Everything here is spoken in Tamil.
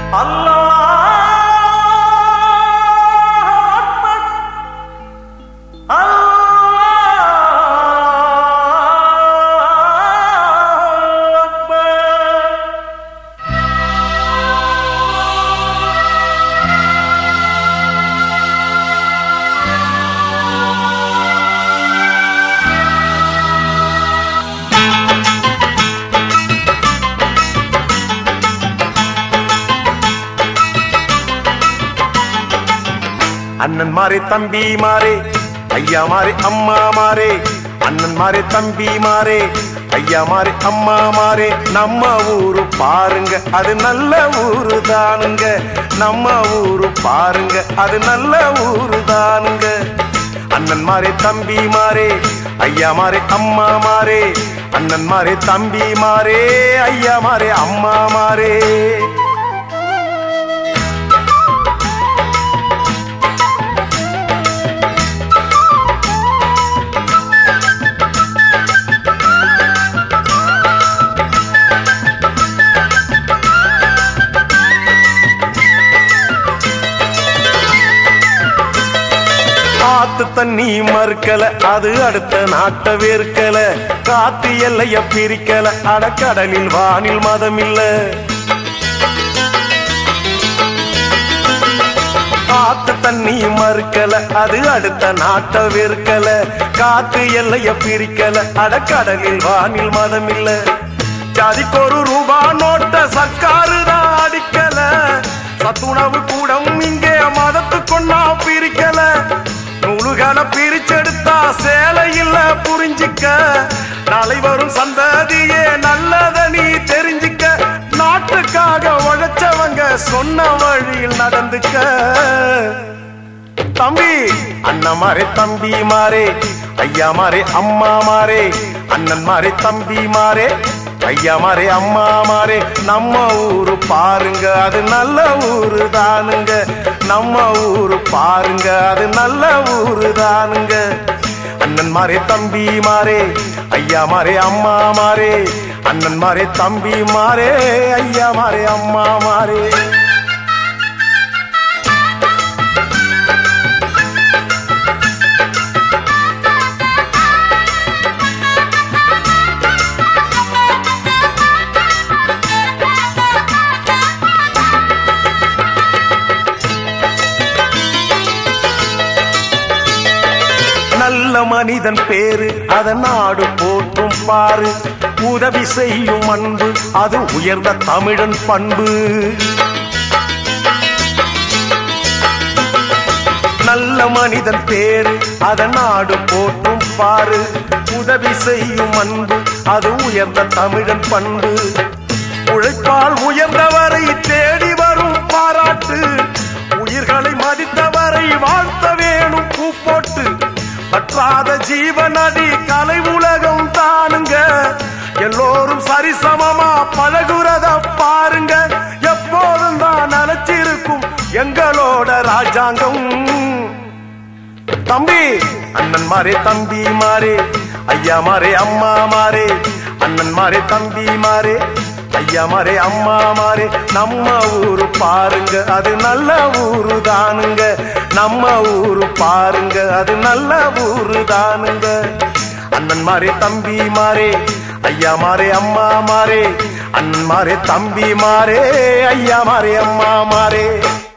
அண்ணன் மாறே தம்பி மாறே ஐயா மாறே அம்மா மாறே அண்ணன் மாறே தம்பி மாறே ஐயா மாறே அம்மா மாறே நம்ம ஊரு பாருங்க அது நல்ல ஊரு தானுங்க நம்ம ஊரு பாருங்க அது நல்ல ஊரு தானுங்க அண்ணன் மாறே தம்பி மாறே ஐயா மாறே அம்மா மாறே அண்ணன் மாறே தம்பி மாறே ஐயா மாறே அம்மா மாறே காத்து தண்ணி மறுக்கல அது அடுத்த நாட்ட வேர்க்கல காத்து எல்லைய பிரிக்கல அடக்கடலில் வானில் மதம் இல்ல காத்து தண்ணி மறுக்கல அது அடுத்த நாட்ட வேர்க்கல காத்து எல்லைய பிரிக்கல அடக்கடலில் வானில் மதம் இல்ல ஜாதிக்கொரு ரூபா நோட்ட சர்க்காருதான் அடிக்கல சத்துணவு கூடம் இங்கே மதத்துக்கொன்னா பிரிக்கல நூலுகளை பிரிச்செடுத்தா சேலை இல்ல புரிஞ்சிக்க நாளை வரும் சந்ததியே நல்லத நீ தெரிஞ்சிக்க நாட்டுக்காக உழைச்சவங்க சொன்ன வழியில் நடந்துக்க தம்பி அண்ணன் மாறே தம்பி மாறே ஐயா மாறே அம்மா மாறே அண்ணன் மாறே தம்பி மாறே ஐயா மாறே அம்மா மாறே நம்ம ஊரு பாருங்க அது நல்ல ஊரு தானுங்க நம்ம ஊரு பாருங்க அது நல்ல ஊரு தானுங்க அண்ணன் மாறே தம்பி மாறே ஐயா மாறே அம்மா மாறே அண்ணன் மாறே தம்பி மாறே ஐயா மாறே அம்மா மாறே நல்ல மனிதன் பேரு அத நாடு போற்றும் பாரு உதவி செய்யும் அன்பு அது உயர்ந்த தமிழன் பண்பு நல்ல மனிதன் பேரு அத நாடு போற்றும் பாரு உதவி செய்யும் அன்பு அது உயர்ந்த தமிழன் பண்பு உழைப்பால் உயர்ந்தவரை தேடி வரும் பாராட்டு உயிர்களை மதித்தவரை வாழ்த்த வேணும் பூ போட்டு பற்றாத ஜீவனடி கலை உலகம் தானுங்க எல்லோரும் சரிசமமா பழகுறத பாருங்க எப்போதும் தான் நினைச்சிருக்கும் எங்களோட ராஜாங்கம் தம்பி அண்ணன் மாறே தம்பி மாறே ஐயா மாறே அம்மா மாறே அண்ணன் மாறே தம்பி மாறே ஐயா மாறே அம்மா மாறே நம்ம ஊரு பாருங்க அது நல்ல ஊரு தானுங்க நம்ம ஊரு பாருங்க அது நல்ல ஊரு தானுங்க அண்ணன் மாறே தம்பி மாறே ஐயா மாறே அம்மா மாறே அண்ணன் மாறே தம்பி மாறே ஐயா மாறே அம்மா மாறே